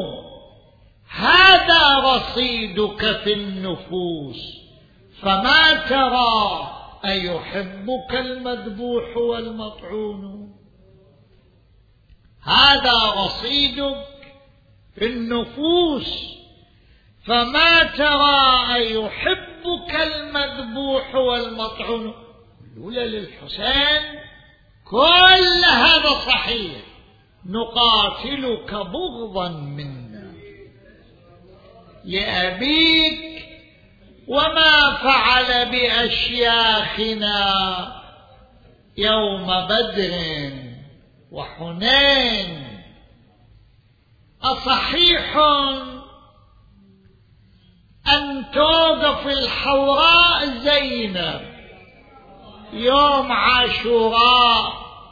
هذا رصيدك في النفوس فما ترى أيحبك المذبوح والمطعون. هذا رصيدك في النفوس فما ترى أيحبك المذبوح والمطعون. لولا للحسين كل هذا صحيح، نقاتلك بغضا منا لأبيك وما فعل بأشياخنا يوم بدر وحنين. أصحيح أن توقف الحوراء زينب يوم عاشوراء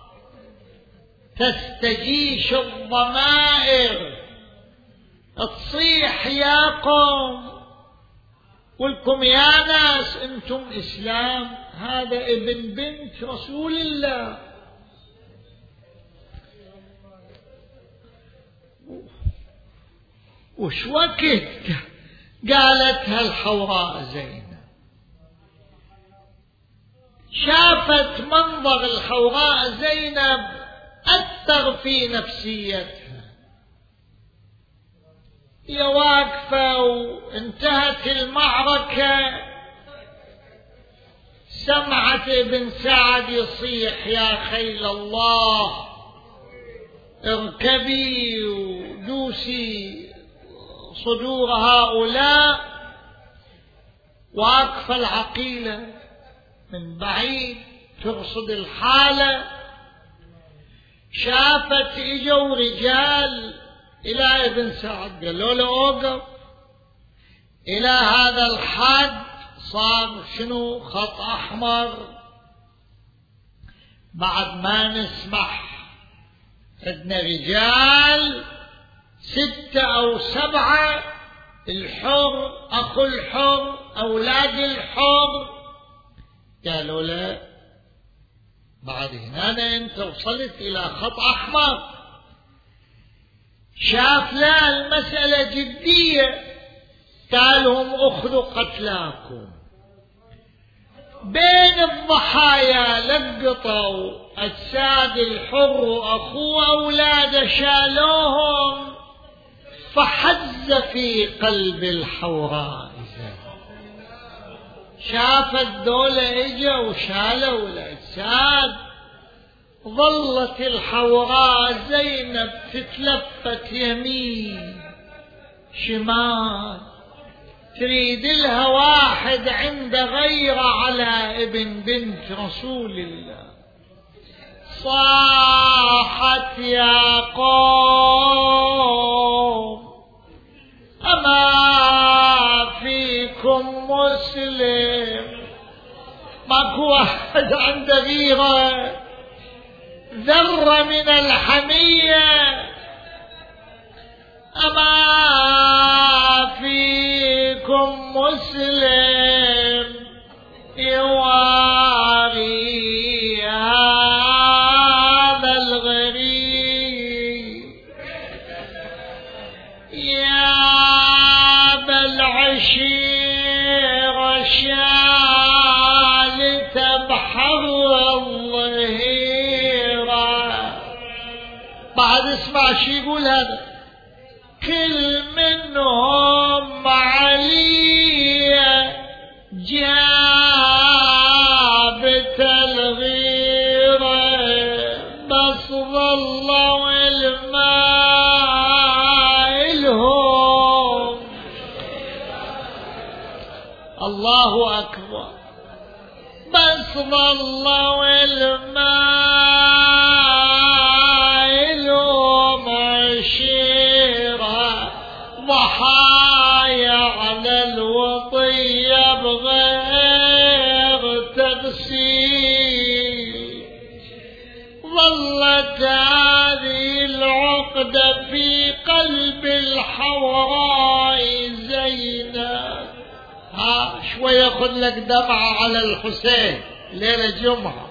تستجيش الضمائر تصيح يا قوم ولكم يا ناس انتم اسلام، هذا ابن بنت رسول الله. وش وقت قالتها الحوراء زينب؟ شافت منظر الحوراء زينب أثر في نفسيتها. هي واقفة وانتهت المعركة، سمعت ابن سعد يصيح يا خيل الله اركبي ودوسي صدور هؤلاء. واقفة العقيلة من بعيد ترصد الحالة، شافت اجوا رجال الى ابن سعد قالوا له اوقف. الى هذا الحد صار شنو؟ خط احمر. بعد ما نسمح عندنا رجال ستة او سبعة، الحر اخو الحر اولاد الحر. قالوا له بعد هنا انت وصلت الى خط احمر. شاف لا المسألة جدية، قالهم اخذوا قتلاكم. بين الضحايا لقطوا الساد الحر واخوه اولاده شالوهم، فحز في قلب الحوراء. شافت دولة اجا وشالوا الأجساد. ظلت الحوراء زينب تتلفت يمين شمال، تريد لها واحد عند غيره على ابن بنت رسول الله. صاحت يا قوم أما فيكم مسلم؟ ماكو واحد عند غيره ذرة من الحمية. أما فيكم مسلم يواري هذا الغريب؟ يا بالعشير شالت بحر الظهيرة. بعد اسمع شي يقول هذا: كل منهم علي جابت الغيرة، بس ظلوا الماء لهم. الله أكبر. بس ظلوا الماء لهم عشيرة، ضحايا على الوطية بغير ظلت هذه العقدة في قلب الحوراء زينب. ها شوية خذ لك دمعة على الحسين ليلة جمعة.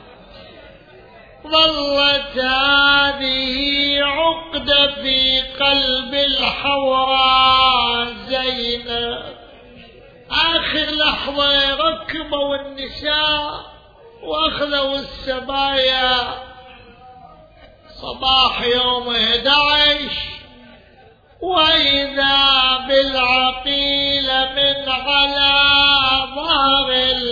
ظلت هذه عقدة في قلب الحوراء زينب. آخر لحظة ركبوا النساء وأخذوا السبايا صباح يوم أحد عشر، وإذا بالعقيل من على ظهر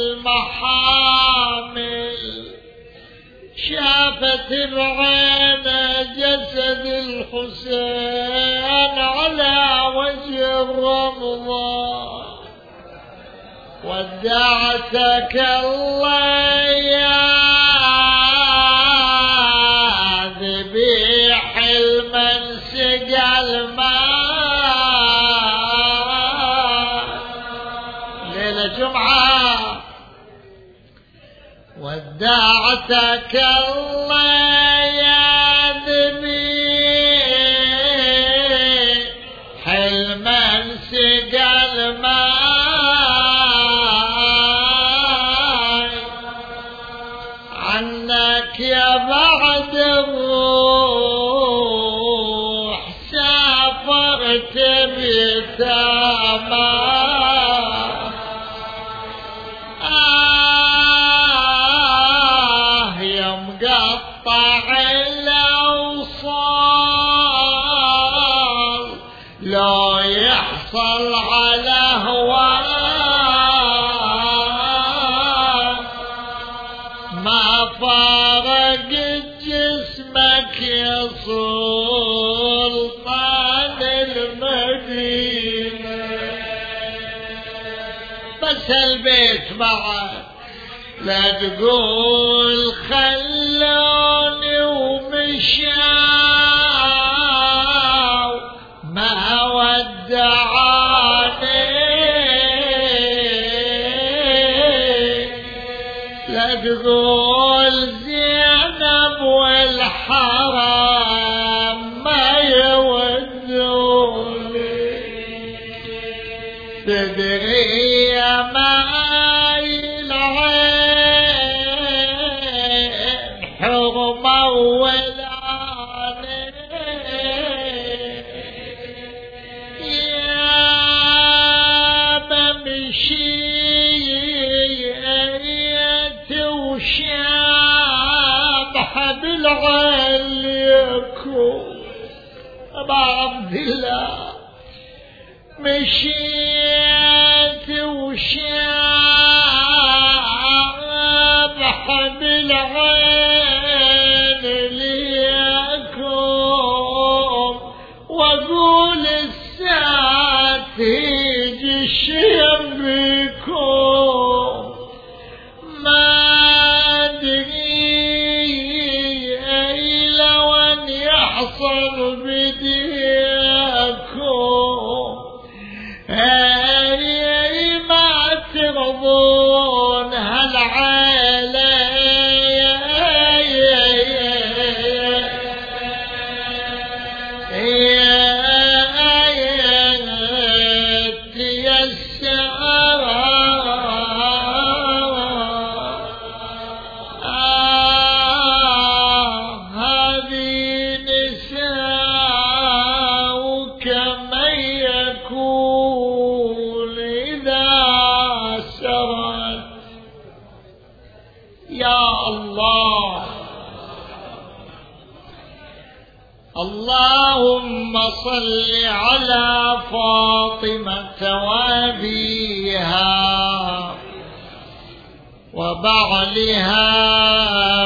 المحامل. شافت العين جسد الحسين على وجه الرمضة. ودعتك الله يا ذبيح المنسق الماء. ليلة جمعة. ودعتك الله يا ذبيح المنسق الماء. عنك يا بعد الروح سافرت بتاما. آه يا مقطع الأوصال لو يحصل على هواك ما فارق جسمك يا سلطان المدينة. بس البيت بعد لا تقول خلوني ومشاو ما ودعاني. لا تقول زينب والحرام ما يودوني. تدري يا ماي العين حرمة ولاني. يا بمشيت وشابح بالعين يكون أبا عبد الله. مشيت وشابح بالعين ليكم واقول الساعة تيجي الشيم بكم. ما ادري لو ان يحصل بديكم هاي ما ترضون هالعالم. اللهم صل على فاطمة وأبيها وبعلها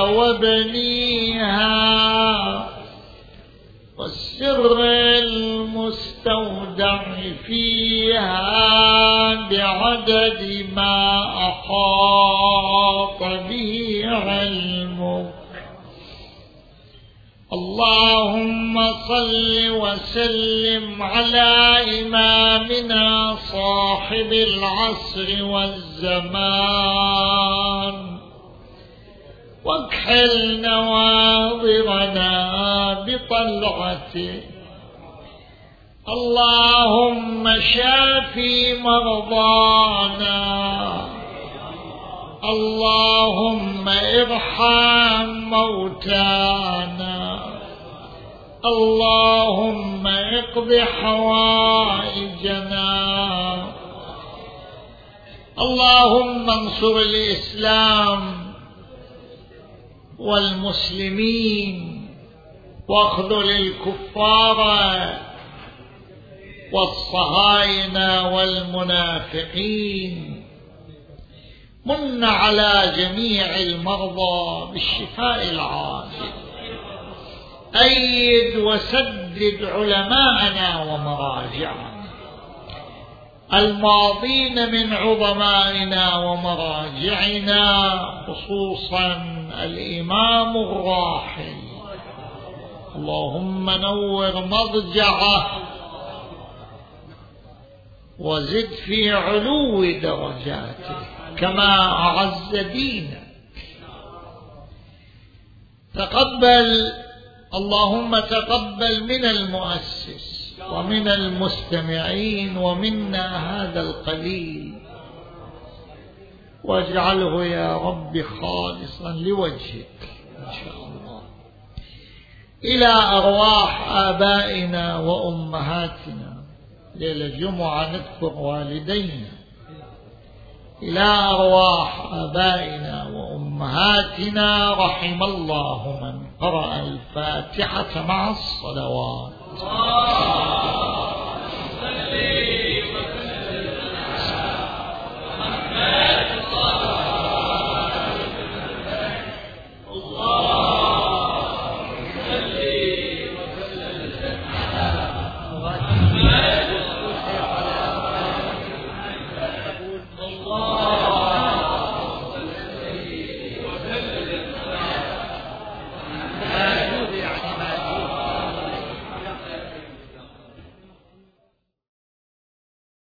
وبنيها والسر المستودع فيها بعدد ما أحاط به علمك. اللهم صل وسلم على إمامنا صاحب العصر والزمان واكحل نواظرنا بطلعته. اللهم شافي مرضانا، اللهم ارحم موتانا، اللهم اقض حوائجنا. اللهم انصر الإسلام والمسلمين واخذل الكفار والصهاينة والمنافقين. من على جميع المرضى بالشفاء العاجل. أيد وسدد علماءنا ومراجعنا الماضين من عظمائنا ومراجعنا، خصوصا الإمام الراحل. اللهم نور مضجعه وزد في علو درجاته كما أعز دينه. تقبل اللهم تقبل من المؤسس ومن المستمعين ومنا هذا القليل، واجعله يا رب خالصا لوجهك إن شاء الله. إلى أرواح آبائنا وأمهاتنا، ليلة الجمعة نذكر والدينا. إلى أرواح آبائنا وأمهاتنا، رحم الله من قرأ الفاتحة مع الصلوات. اللهم صل وسلم على محمد.